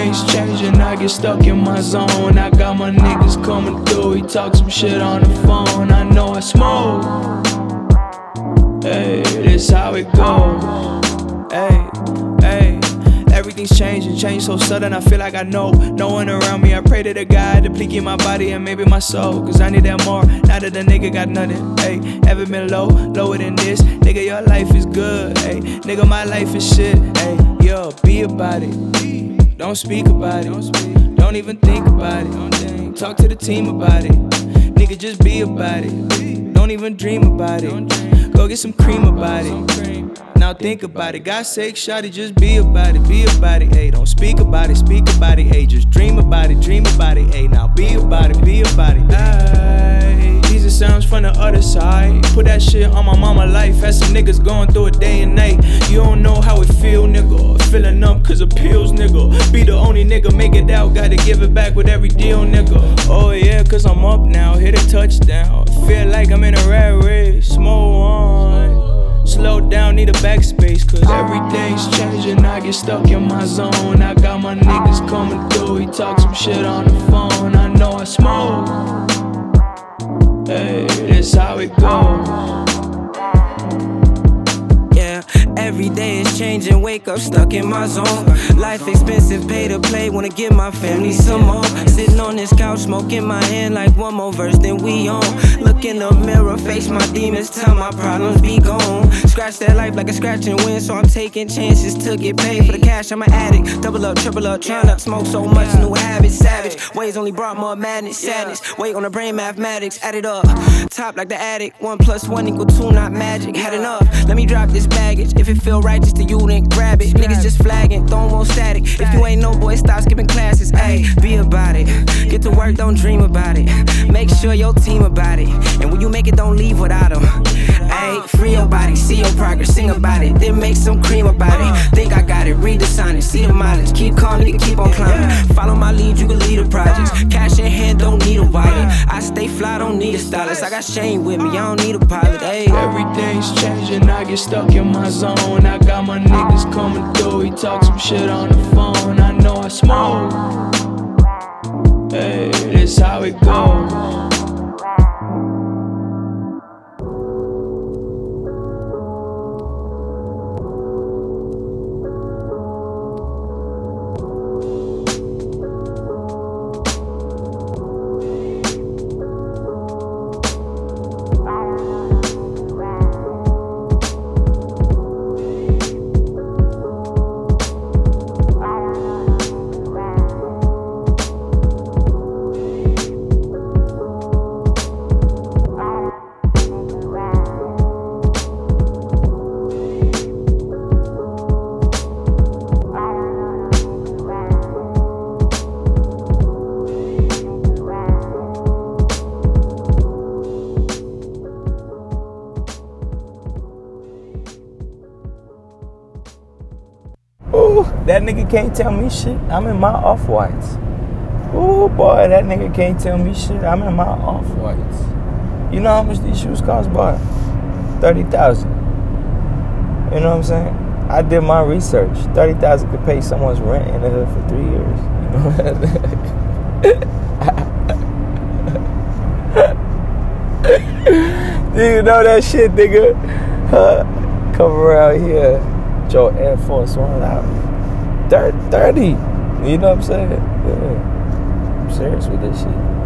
Everything's changing, I get stuck in my zone. I got my niggas coming through, he talk some shit on the phone. I know I smoke, hey, this how it goes. Hey, hey, everything's changing so sudden, I feel like I know. No one around me, I pray to the God to please get my body and maybe my soul. Cause I need that more, now that the nigga got nothing. Hey, ever been lower than this? Nigga, your life is good, hey. Nigga, my life is shit, hey. Yo, be about it, don't speak about it. Don't even think about it, talk to the team about it. Nigga, just be about it, don't even dream about it. Go get some cream about it, now think about it. God's sake, shawty, just be about it, ayy. Don't speak about it, ayy. Just dream about it, ayy. Now be about it, ayy. Jesus sounds from the other side. Put that shit on my mama life. Had some niggas going through it day and night. You don't know how it feel, nigga. Feeling numb cause of pills, nigga. Be the only nigga, make it out. Gotta give it back with every deal, nigga. Oh yeah, cause I'm up now, hit a touchdown. Feel like I'm in a rat race, smoke on. Slow down, need a backspace, cause everything's changing, I get stuck in my zone. I got my niggas coming through, he talk some shit on the phone. I know I smoke, hey, this how it goes. Yeah, every day is changing, wake up stuck in my zone. Life expensive, pay to play, wanna give my family some more. Sitting on this couch, smoking my hand like one more verse, then we on. Look in the mirror, face my demons, tell my problems be gone. Scratch that life like a scratch and win, so I'm taking chances to get paid for the cash. I'm an addict, double up, triple up, trying not to smoke so much, new habits, savage. Ways only brought more madness, sadness. Weight on the brain, mathematics, add it up. Top like the addict, 1 + 1 = 2, not magic. Had enough, let me drop this baggage. If it feel righteous to you, then grab it. Niggas just flagging, throwing more static. If you ain't no boy, stop skipping classes. Ayy, be about it. Get to work, don't dream about it. Make sure your team about it. And when you make it, don't leave without them. Ayy, free your body, see your progress, sing about it. Then make some cream about it. Think I got it, read the sign see the mileage. Keep calm, nigga, keep on climbing. Follow my lead, you can lead the projects. Cash in hand, don't need a wallet. I stay fly, don't need a stylist. I got Shane with me, I don't need a pilot. Ayy, everything's changing, I get stuck in my zone. I got my niggas coming through, he talk some shit on the phone. I know I smoke, hey, this how it goes. Ooh, that nigga can't tell me shit. I'm in my Off-Whites. Ooh, boy, that nigga can't tell me shit. I'm in my Off-Whites. You know how much these shoes cost, boy? 30,000. You know what I'm saying? I did my research. 30,000 could pay someone's rent in the hood for 3 years. You know what I'm saying? Do you know that shit, nigga? Come around here. Joe Air Force One out 30. You know what I'm saying? Yeah. I'm serious with this shit.